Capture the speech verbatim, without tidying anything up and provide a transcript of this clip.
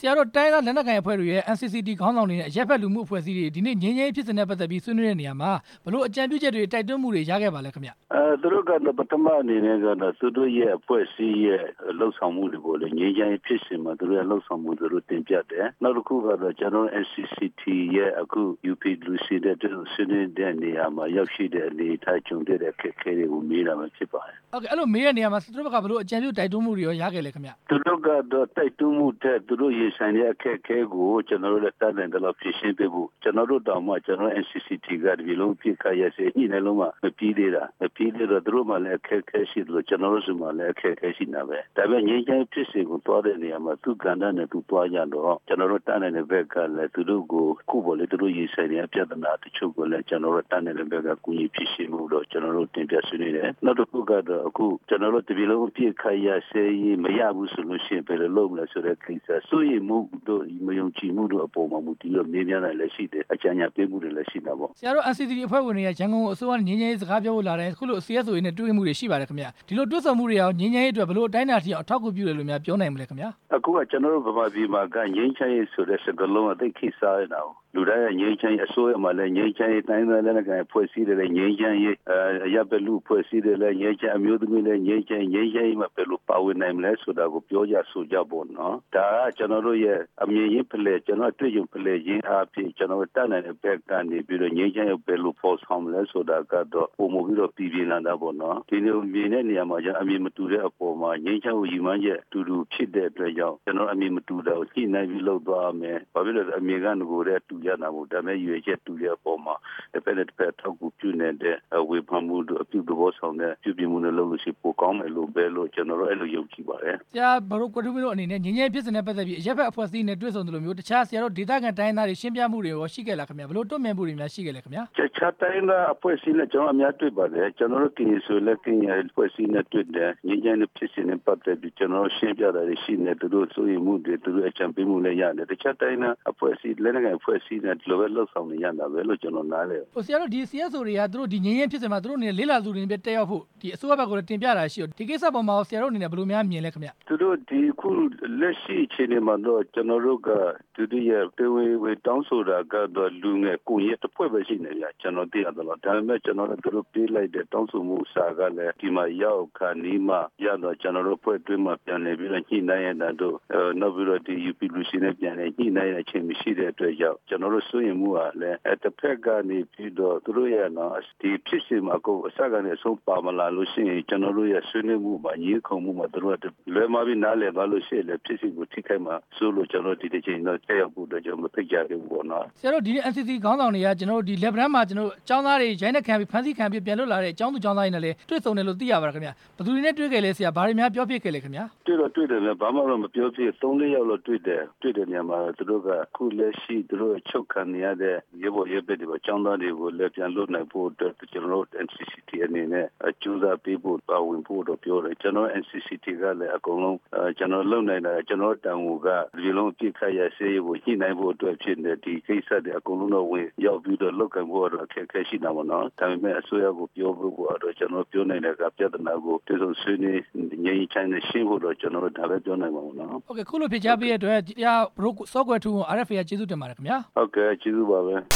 ရာတို့တိုင်းသားလက်နက်ကိုင်အဖွဲ့တွေရဲ့ N C C T ခေါင်းဆောင်တွေနဲ့ရပ်ဖက်လူမှုအဖွဲ့အစည်းတွေဒီနေ့ငြိမ်းချမ်းရေးဖြစ်စဉ်နဲ့ပတ်သက်ပြီးဆွေးနွေးတဲ့နေရာမှာဘလို့အကြံပြုချက်တွေတိုက်တွန်းမှုတွေရခဲ့ပါလဲခင်ဗျအဲသူတို့ကတော့ပထမအနေနဲ့ကတော့သူတို့ရဲ့အဖွဲ့အစည်းရဲ့လှုပ်ဆောင်မှုတွေပေါ်လေငြိမ်းချမ်းရေးဖြစ်စဉ်မှာသူတို့ရဲ့လှုပ်ဆောင်မှုတွေတို့တင်ပြတယ်နောက်တစ်ခုကတော့ကျွန်တော် N C C T ရဲ့အခု U P W C တဲ့သူဆွေးနွေးတဲ့နေရာမှာရောက်ရှိတဲ့အနေအထားကြုံတဲ့အခက်အခဲတွေကိုမေးတာပဲဖြစ်ပါတယ်ဟုတ်ကဲ့အဲ့လိုမေးတဲ့နေရာမှာသူတို့ကဘလို့အကြံပြုတိုက်တွန်းမှုတွေရောရခဲ့လဲခင်ဗျသူတို့ကတော့တိုက်တွန်းမှုတဲ့သူတို့ရေဆိုင်တဲ့အခက်အခဲကိုကျွန်တော်တို့လက်တန်းတယ်တော့ဖြည့်ရှင်းပေးဖို့ကျွန်တော်တို့တောင်မှကျွန်တော် N C C T ကဒီလိုပြစ်ခါရစေညနေလုံးမှာမပြီးသေးတာမပြီးသေးတော့သူတို့မှလည်းအခက်အခဲရှိတယ်လို့ကျွန်တော်တို့ဆိုမှလည်းအခက်အခဲရှိနေပဲဒါပေမဲ့ငြိမ်းချမ်းဖြစ်စဉ်ကိုတွားတဲ့နေရာမှာသူကဏ္ဍနဲ့သူတွားကြတော့ကျွန်တော်တို့တန်းတဲ့ဘက်ကလည်းသူတို့ကိုခုပေါ်လေသူတို့ရေဆိုင်တဲ့ပြဿနာတချို့ကိုလည်းကျွန်တော်တို့တန်းတဲ့ဘက်ကကူညီဖြည့်ရှင်းမှုတော့ကျွန်တော်တို့တင်ပြဆွေးနွေးတယ်နောက်တစ်ခုကတော့အခုကျွန်တော်တို့ဒီလိုပြစ်ခါရစေမရဘူးဆိုလို့ရှိရင်ဘယ်လိုလုပ်မလဲဆိုတဲ့ကိစ္စစိုးရိမ်မှုတို့မယုံကြည်မှုတို့အပေါ်မှာမူတည်ပြီးမေးမြန်းနိုင်လည်းရှိတယ်အကြံဉာဏ်ပေးမှုတွေလည်းရှိတာပေါ့ဆရာတို့ N C C T အဖွဲ့ဝင်တွေကရန်ကုန်အစိုးရငြိမ်းချမ်းရေးစကားပြောဖို့လာတယ်ခုလို C S O တွေနဲ့တွေ့မှုတွေရှိပါတယ်ခင်ဗျဒီလိုတွေ့ဆုံမှုတွေရောငြိမ်းချမ်းရေးအတွက်ဘယ်လိုအတိုင်းအတာထိအောင်အထောက်အကူပြုတယ်လို့များပြောနိုင်မလဲခင်ဗျအခုကကျွန်တော်တို့ဗမာပြည်မှာကငြိမ်းချမ်းရေးဆိုတဲ့စကားလုံးအသိခိစားရတာလူတိုင်းငြိမ်းချမ်းရေးအစိုးရမှာလည်းငြိမ်းချမ်းရေးတိုင်းသားလက်နက်ကိုင်ဖွဲ့စည်းတယ်လည်းငြိမ်းချမ်းရေးအရပ်ဘက်လူဖွဲ့စည်းတယ်လည်းငြိမ်းချမ်းအမျိုးသမီးလည်းငြိမ်းချမ်းငြိမ်းချမ်းရေးမှာဘယ်လိုပါဝင်နိုင်မလဲဆိုတာကိုပြောကြဆိုကြပေါ့နော်ဒါကကျွန်တော်တို့ရဲ့အမြင်ရင်းဖလှယ်ကျွန်တော်တွေ့ကြုံဖလှယ်ရင်းအားဖြင့်ကျွန်တော်တတ်နိုင်တဲ့ဘက်ကနေပြီးတော့ငြိမ်းချမ်းရေးဘယ်လိုပေါ်ဆောင်မလဲဆိုတာကတော့ပုံမပြီးတော့ပြည်ပြင်းလာတာပေါ့နော်ဒီလိုမြင်တဲ့နေရာမှာကျွန်တော်အမြင်မတူတဲ့အပေါ်မှာငြိမ်းချမ်းရေးရည်မှန်းချက်တူတူဖြစ်တဲ့အတွက်ကြောင့်ကျွန်တော်အမြင်မတူတော့ညှိနှိုင်းပြီးလုပ်သွားမယ်ဘာဖြစ်လို့လဲအမြင်ကငကိုတဲ့တူရတာမို့ဒါမဲ့ရွေချက်တူတဲ့အပေါ်မှာတစ်ဖက်တစ်ဖက်ထောက်ကူပြုနေတဲ့ဝေဖန်မှုတို့အပြုသဘောဆောင်တဲ့ပြုပြင်မှုတွေလုပ်လို့ရှိပိုကောင်းမယ်လို့ပဲလို့ကျွန်တော်တို့အဲ့လိုယုံကြည်ပါတယ်ဆရာဘရိုကွတူမီတို့အနေနဲ့ငြိမ်းချမ်းရေးဖြစ်စဉ်နဲ့ပတ်သက်ပြီးအရက်ဖက်အဖွဲ့အစည်းနဲ့တွေ့ဆုံတယ်လို့မျိုးတခြားဆရာတို့ဒေသခံတိုင်းသားတွေရှင်းပြမှုတွေရောရှိခဲ့လားခင်ဗျဘလို့တွန့်မြတ်မှုတွေများရှိခဲ့လဲခင်ဗျတခြားတိုင်းသားအဖွဲ့အစည်းနဲ့ကျွန်တော်အများတွေ့ပါတယ်ကျွန်တော်တို့ကင်းဆိုလက်ကင်းရအဖွဲ့အစည်းနဲ့တွေ့တယ်ငြိမ်းချမ်းရေးဖြစ်စဉ်နဲ့ပတ်သက်ပြီးကျွန်တော်ရှင်းပြတာတွေရှိနေသူတို့စိုးရိမ်မှုတွေသူတို့အကြံပေးမှုလည်းရတယ်တခြားတိုင်းသားအဖွဲ့အစည်းလက်နက်ကိုင်အဖွဲ့အစည်းနဲ့ဒီလိုပဲလှုပ်ဆောင်နေရတာပဲလို့ကျွန်တော်နားလဲဟိုဆရာတို့ဒီ C S O တွေကသူတို့ဒီငြိမ်းချမ်းဖြစ်စဉ်မှာသူတို့အနေနဲ့လေးလာသူတွေနဲ့တက်ရောက်ဖို့ဒီအစိုးရဘက်ကလည်းတင်ပြတာရှိတော့ဒီကိစ္စပေါ်မှာဆရာတို့အနေနဲ့ဘယ်လိုများမြင်လဲခင်ဗျသူတို့ဒီခုလက်ရှိအခြေအနေမှာတော့ကျွန်တော်တို့ကသူတို့ရဲ့တေဝေဝေတောင်းဆိုတာကတော့လူငယ်ကိုရဲ့တစ်ဖွဲ့ပဲရှိနေကြကျွန်တော်သိရတယ်လို့ဒါပေမဲ့ကျွန်တော်တို့သူတို့ပေးလိုက်တဲ့တောင်းဆိုမှုစာကလည်းဒီမှာရောက်ခါနီးမှရတော့ကျွန်တော်တို့ဖွဲ့တွင်းမှာပြန်နေပြီးတော့ညှိနှိုင်းရတာတို့နောက်ပြီးတော့ဒီ U P W C နဲ့ပြန်နေညှိနှိုင်းတဲ့အချိန်မရှိတဲ့အတွက်ကြောင့်ကျွန်တော်တို့စိုးရင်မှုကလည်းတစ်ဖက်ကနေပြီးတော့သူတို့ရဲ့နော်ဒီဖြစ်စဉ်မှာကိုအစကနေအဆုံးပါမလာလို့ရှိရင်ကျွန်တော်တို့ရဲ့ဆွေးနွေးမှုမှာညှိခုံမှုမှာသူတို့ကလွယ်မှာပြီးနားလည်ပါလို့ရှိရင်လည်းဖြစ်စဉ်ကိုထိခိုက်မှာဆိုလို့ကျွန်တော်ဒီတစ်ချိန်တော့တက်ရောက်ဖို့အတွက်ကျွန်တော်မသိကြဘူးပေါ့နော်ဆရာတို့ဒီ N C C ခေါင်းဆောင်တွေကကျွန်တော်တို့ဒီ level မှာကျွန်တော်တို့အကြောင်းသားတွေရိုင်းနဲ့ခံပြီးဖမ်းဆီးခံပြီးပြန်လွတ်လာတဲ့အကြောင်းသူအကြောင်းသားတွေနဲ့လည်းတွေ့ဆုံတယ်လို့သိရပါတယ်ခင်ဗျဘယ်သူတွေနဲ့တွေ့ခဲ့လဲဆရာဘာတွေများပြောဖြစ်ခဲ့လဲခင်ဗျတွေ့တော့တွေ့တယ်လည်းဘာမှတော့မပြောဖြစ်သုံးလေးယောက်တော့တွေ့တယ်တွေ့တဲ့နေရာမှာသူတို့ကခုလက်ရှိသူတို့ချုပ်ခံနေရတဲ့ရေပေါ်ရေပက်တွေအကြောင်းသားတွေကိုလည်းပြန်လွတ်နိုင်ဖို့အတွက်ကျွန်တော်တို့ N C C T အနေနဲ့ကြိုးစားပေးဖို့ပါဝင်ဖို့တော့ပြောတယ်ကျွန်တော် N C C T ကလည်းအကုန်လုံးကျွန်တော်လုံနိုင်တာကျွန်တော်တန်ဖိုးကဒီလုံးအပြစ်ခတ်ရဆေးကိုညှိနှိုင်းဖို့အတွက်ဖြစ်နေဒီကိစ္စတွေအကုန်လုံးတော့ဝင်ရောက်ပြီးတော့လောက်ကန်ဖို့တော့အခက်အခဲရှိတာပေါ့နော်ဒါပေမဲ့အစိုးရကိုပြောဖို့ကတော့ကျွန်တော်ပြောနိုင်တဲ့ကပြဿနာကိုတည်ဆုံဆွေးနွေးငြိမ်းချမ်းတဲ့ရှင်းဖို့တော့ကျွန်တော်တို့ဒါပဲပြောနိုင်ပါဘူးနော်ဟုတ်ကဲ့ခုလိုဖြစ်ချပေးတဲ့အတွက်တရားဘရိုစောကွယ်ထူကို R F A ကကျေးဇူးတင်ပါတယ်ခင်ဗျာဟုတ်ကဲ့ကျေးဇူးပါပဲ